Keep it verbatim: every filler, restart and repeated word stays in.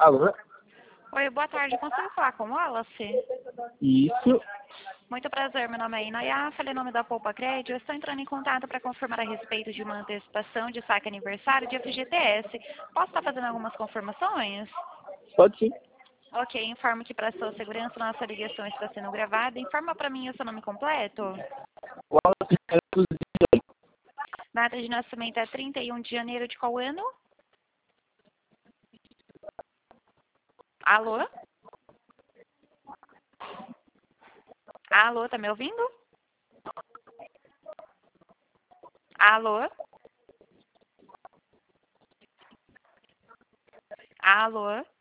Alô? Oi, boa tarde. Consigo falar com o Wallace? Isso. Muito prazer, meu nome é Inaya, falei em nome da Poupa Crédito. Eu estou entrando em contato para confirmar a respeito de uma antecipação de saque aniversário de F G T S. Posso estar fazendo algumas confirmações? Pode sim. Ok, informo que para sua segurança nossa ligação está sendo gravada. Informa para mim o seu nome completo. Wallace Carlos Dias. Data de nascimento é trinta e um de janeiro de qual ano? Alô? Alô, tá me ouvindo? Alô? Alô?